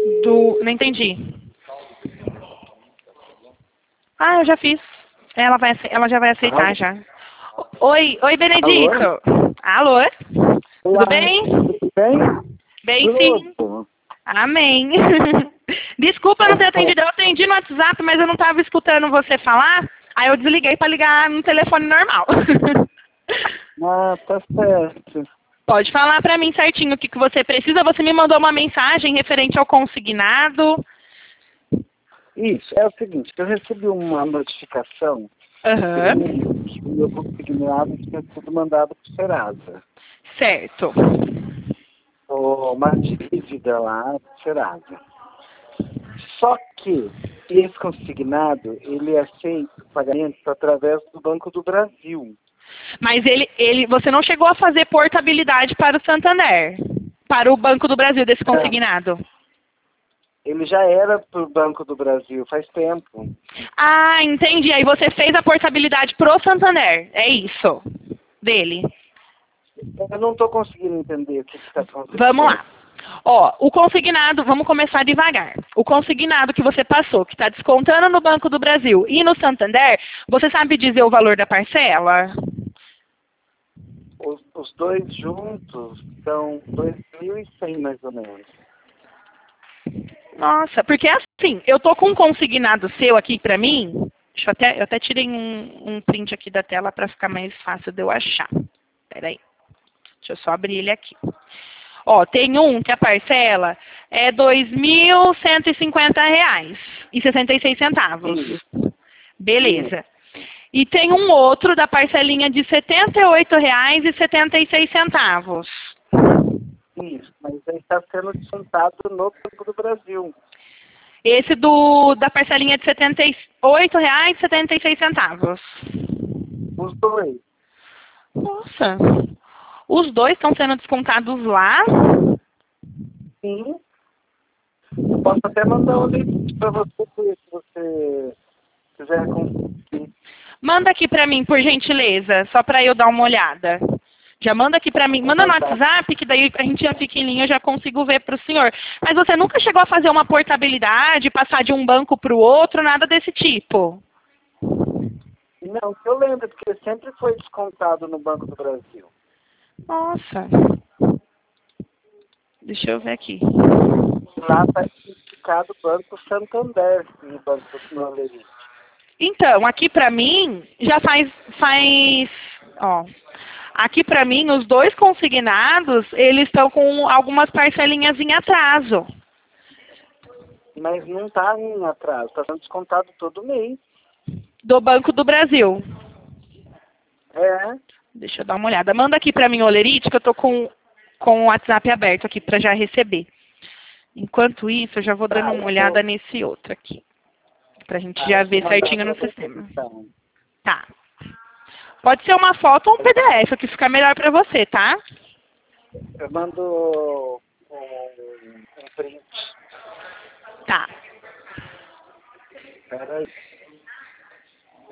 Não entendi. Ah, eu já fiz. Ela já vai aceitar já. Oi, Benedito. Alô? Tudo bem? Tudo bem? Bem, sim. Tudo. Amém. Desculpa não ter atendido. Eu atendi no WhatsApp, mas eu não estava escutando você falar. Aí eu desliguei para ligar no telefone normal. Ah, tá certo. Pode falar para mim certinho o que você precisa. Você me mandou uma mensagem referente ao consignado. Isso, é o seguinte, eu recebi uma notificação que o meu consignado tinha sido mandado para o Serasa. Certo. Uma dívida lá do Serasa. Só que esse consignado, ele aceita pagamentos através do Banco do Brasil. Mas você não chegou a fazer portabilidade para o Santander, para o Banco do Brasil desse consignado? Ele já era para o Banco do Brasil faz tempo. Ah, entendi. Aí você fez a portabilidade pro Santander, é isso, dele. Eu não estou conseguindo entender o que está acontecendo. Vamos lá. Ó, o consignado, vamos começar devagar. O consignado que você passou, que está descontando no Banco do Brasil e no Santander, você sabe dizer o valor da parcela? Os dois juntos são 2.100 mais ou menos. Nossa, porque assim, eu tô com um consignado seu aqui pra mim. Eu até tirei um print aqui da tela para ficar mais fácil de eu achar. Peraí. Deixa eu só abrir ele aqui. Ó, tem um que a parcela é R$ 2.150,66. Beleza. E tem um outro da parcelinha de R$ 78,76. Isso, mas ele está sendo descontado no Banco do Brasil. Esse da parcelinha de R$ 78,76. Os dois. Nossa. Os dois estão sendo descontados lá? Sim. Eu posso até mandar o link para você, se você quiser conferir. Manda aqui para mim, por gentileza, só para eu dar uma olhada. Já manda aqui para mim. Manda no WhatsApp, que daí a gente já fica em linha, eu já consigo ver para o senhor. Mas você nunca chegou a fazer uma portabilidade, passar de um banco para o outro, nada desse tipo? Não, que eu lembro, porque sempre foi descontado no Banco do Brasil. Nossa. Deixa eu ver aqui. Lá está indicado o Banco Santander no Banco do Olerite. Então, aqui para mim, já faz, ó, aqui para mim, os dois consignados, eles estão com algumas parcelinhas em atraso. Mas não está em atraso, está sendo descontado todo mês. Do Banco do Brasil. É. Deixa eu dar uma olhada. Manda aqui para mim, Olerite, que eu tô com o WhatsApp aberto aqui para já receber. Enquanto isso, eu já vou dando uma olhada nesse outro aqui. Pra gente já ver certinho no sistema. Tá. Pode ser uma foto ou um PDF, o que ficar melhor pra você, tá? Eu mando um print. Tá. Peraí.